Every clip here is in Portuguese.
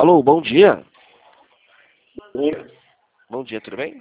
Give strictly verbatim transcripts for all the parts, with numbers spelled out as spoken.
Alô, bom dia. Oi. Bom dia, tudo bem?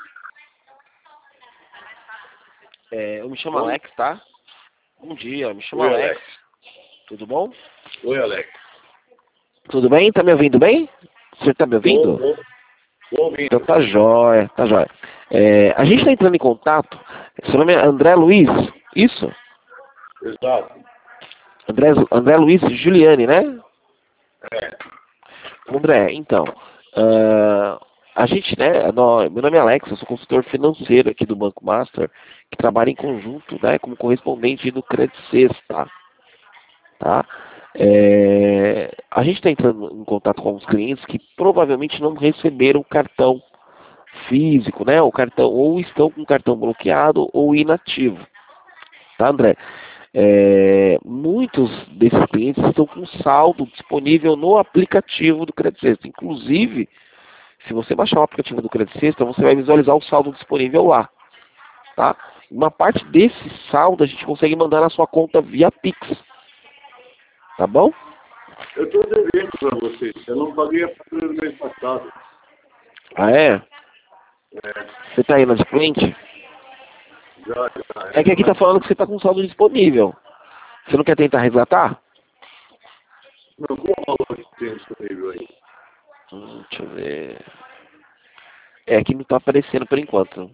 É, eu me chamo Oi. Alex, tá? Bom dia, eu me chamo Oi, Alex. Alex. Tudo bom? Oi, Alex. Tudo bem? Tá me ouvindo bem? Você tá me ouvindo? Tô, tô, tô Então ouvindo. tá jóia, tá jóia. É, a gente tá entrando em contato. Seu nome é André Luiz? Isso? Exato. André, André Luiz Giuliani, né? É. André, então, ah, a gente, né, nó- meu nome é Alex, eu sou consultor financeiro aqui do Banco Master, que trabalha em conjunto, né, como correspondente do Credit Suisse, tá? Tá? É, a gente está entrando em contato com alguns clientes que provavelmente não receberam o cartão físico, né, o cartão, ou estão com o cartão bloqueado ou inativo, tá, André? É, muitos desses clientes estão com saldo disponível no aplicativo do Credit Sexta. Inclusive, se você baixar o aplicativo do Credit Sexta, você vai visualizar o saldo disponível lá. Tá? Uma parte desse saldo a gente consegue mandar na sua conta via Pix. Tá bom? Eu tô devendo para vocês. Eu não paguei a fatura do mês passado. Ah, é? É. Você está aí na cliente? Já, já. É que aqui está falando que você está com saldo disponível. Você não quer tentar resgatar? Não, qual o valor que tem disponível aí? Hum, deixa eu ver. É, aqui não está aparecendo por enquanto.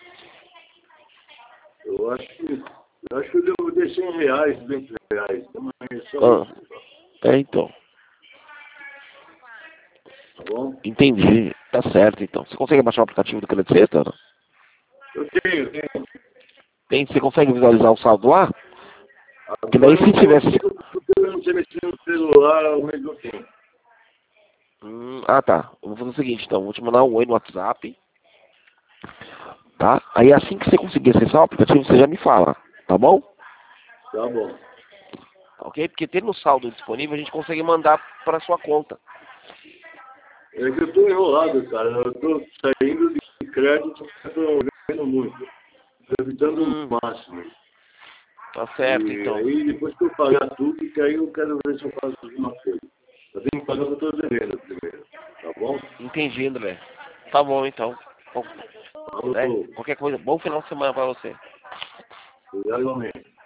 Eu acho que, eu acho que eu devo ter cem reais, duzentos reais. Então, é só Ah, isso. é, então. Tá bom? Entendi. Tá certo, então. Você consegue baixar o aplicativo do Credit Sexta? Não? Eu tenho, tenho. Tem, você consegue visualizar o saldo lá? Porque daí Agora eu se não tivesse... consigo, porque eu não sei mexer no celular ao mesmo tempo. Hum, ah, tá. Eu vou fazer o seguinte, então. Vou te mandar um oi no WhatsApp. Tá? Aí assim que você conseguir acessar o aplicativo, você já me fala. Tá bom? Tá bom. Ok? Porque tendo o saldo disponível, a gente consegue mandar para sua conta. É que eu tô enrolado, cara. Eu tô saindo de crédito, eu tô vendo muito. Tô evitando Hum, o máximo. tá certo, E então. aí, depois que eu pagar tudo, que aí eu quero ver se eu faço alguma coisa. Eu tenho que pagar o que eu tô devendo primeiro. Tá bom? Entendi, André. Tá bom, então. Bom, André, Falou. qualquer coisa, bom final de semana para você. Obrigado, igualmente.